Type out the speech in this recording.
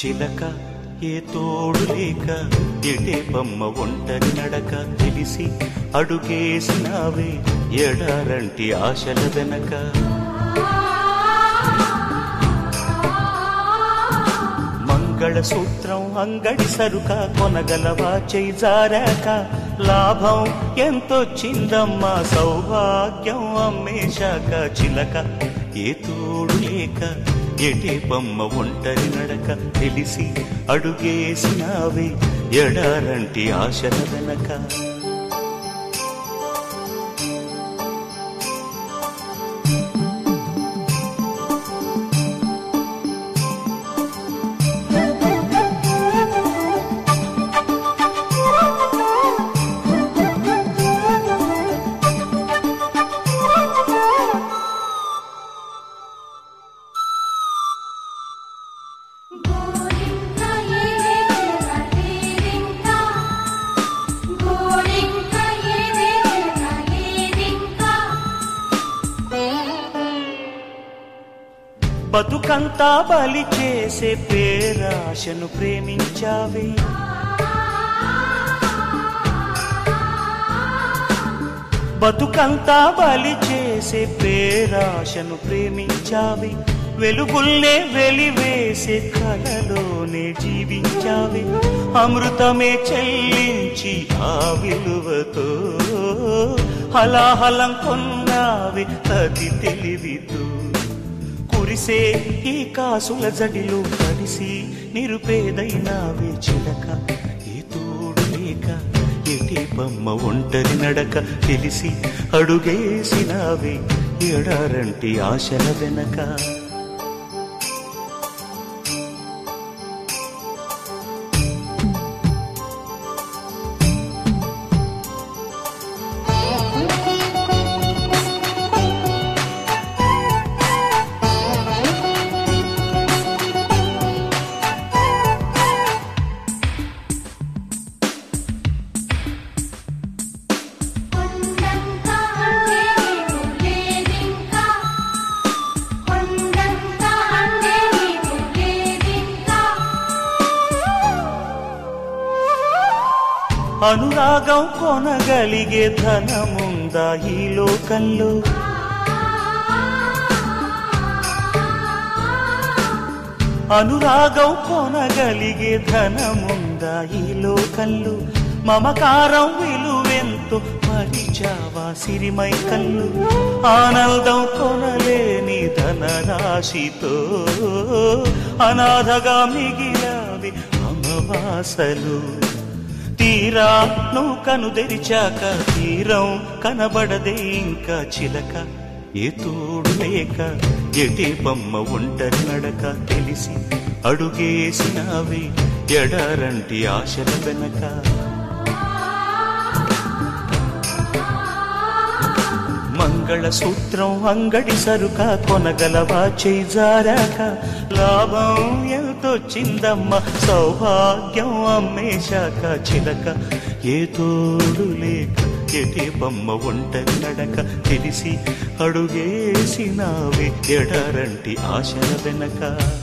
చిలక ఏ తోడు లేక ఎటే బొమ్మ ఒంటరి నడక తెలిసి అడుగేసినావే ఎడారంటి ఆశల వెనక మంగళసూత్రం అంగడి సరుక కొనగలవా చేయి జారాక లాభం ఎంతొచ్చిందమ్మా సౌభాగ్యం అమ్మేశాక చిలక ఏ తోడు లేక ఎటే బొమ్మ ఒంటరి నడక తెలిసి అడుగేసినావే ఎడారంటి ఆశల వెనక బతుకంతా బలి చేసే పేరాశను ప్రేమించావే బతుకంతా బలి చేసే పేరాశను ప్రేమించావే వెలుగుల్నే వెలివేసే కలలోనే జీవించావే అమృతమే చెల్లించి ఆ విలువతో హలాహలం కొన్నావే అతి తెలివితో కురిసే ఈ కాసుల జడిలో కలిసి నిరుపేదైనావే చిలక ఏ తోడు లేక ఎటే బొమ్మ ఒంటరి నడక తెలిసి అడుగేసినావే ఎడారంటి ఆశల వెనక అనురాగం కొనగలిగే ధనముందా ఈ లోకంలో అనురాగం కొనగలిగే ధనముందా ఈ లోకంలో మమకారం విలువెంతో మరిచావా సిరిమై కళ్ళు ఆనందం కొనలేని ధనరాశితో అనాథగా మిగిలావి అమవాసలు తీరా నువ్వు కను తెరిచాక తీరం కనబడదే ఇంకా చిలక ఏ తోడు లేక ఎటే బొమ్మ ఒంటరి నడక తెలిసి అడుగేసినావే ఎడారంటి ఆశల వెనక మంగళసూత్రం అంగడి సరుక కొనగలవా చేయి జారాక లాభం ఎంతొచ్చిందమ్మ సౌభాగ్యం అమ్మేశాక చిలక ఏ తోడు లేక ఎటే బొమ్మ ఒంటరి నడక తెలిసి అడుగేసినావే ఎడారంటి ఆశల వెనక